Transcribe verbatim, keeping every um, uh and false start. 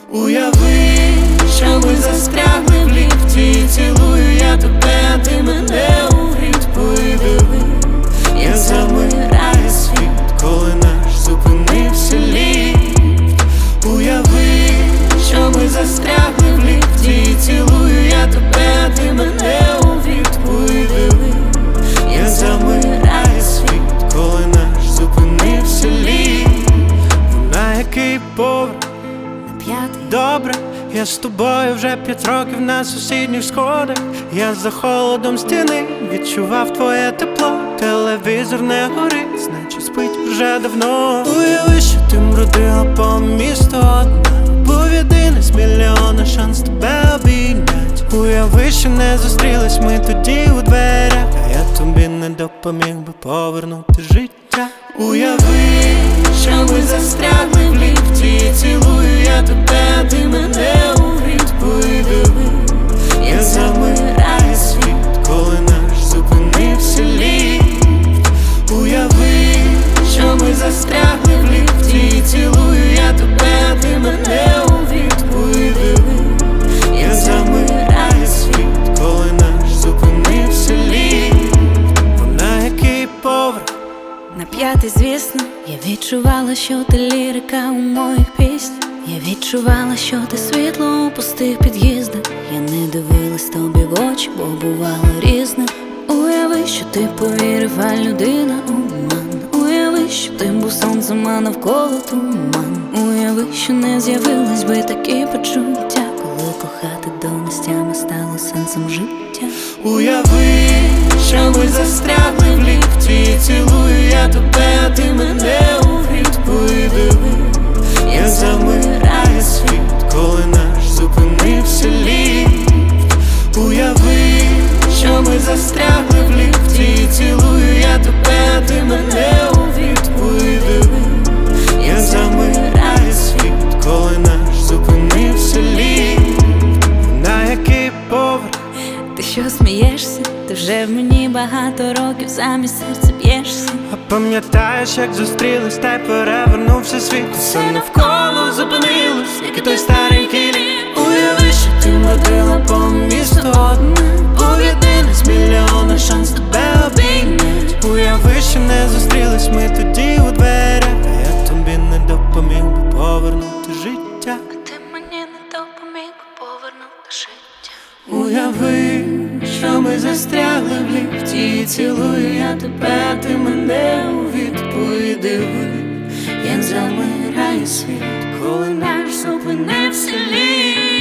Уяви, що ми застрягли в ліфті, цілую я тебе, а ти мене у гріт. Подиви, як замирає світ, коли наш зупинився ліфт. Уяви, що ми застрягли в ліфті, цілую я тебе, а ти мене у гріт. Подиви, як замирає світ, коли наш зупинився ліфт. На який поверх? П'ятий. Добре, я з тобою вже п'ять років на сусідніх сходах. Я за холодом стіни відчував твоє тепло. Телевізор не горить, значить спить вже давно. Уяви, що ти бродила по місту одна, був єдиний з мільйона шанс тебе обійнять. Уяви, що не зустрілись ми тоді у дверях, а я тобі не допоміг би повернути життя. Уяви, що ми застрягли в ліфті, цілую я тебе, а ти мене у гріт. Подиви, як замирає світ, коли наш зупинився ліфт. Уяви, що ми застрягли в ліфті, цілую я тебе, а ти мене у гріт. Подиви, як замирає світ, коли наш зупинився ліфт. На який поверх? На п'ятий, звісно, я відчувала, що ти лірика у моїх піснях. Я відчувала, що ти світло у пустих під'їздах. Я не дивилась тобі в очі, бо бувало різне. Уяви, що ти повірив, а людина обман. Уяви, що ти був сонцем, а навколо туман. Уяви, що не з'явились би такі почуття, коли кохати до нестями стало сенсом життя. Уяви, що ми застрягли в ліфті, цілую я тебе, а ти мене у гріт. Подиви, як замирає світ, коли наш зупинився ліфт. Уяви, що ми застрягли в ліфті, цілую я тебе, а ти мене у гріт. Подиви, як замирає світ, коли наш зупинився ліфт. На який поверх? Ти що смієшся? Ти вже в мені багато років замість серця б'єшся. А пам'ятаєш, як зустрілись, та й перевернувся світ. Все навколо зупинилось, як і той старий кілі. Уяви, що ти бродила по місту одна, був єдиний з мільйона шанс тебе обійнять. Уяви, що не зустрілись ми тоді у дверях, а я тобі не допоміг би повернути життя. А ти мені не допоміг би повернути життя. Уяви, що ми застрягли в ліфті, цілую я тебе, а ти мене у відповідь. Диви, як замирає світ, коли наш зупинився ліфт.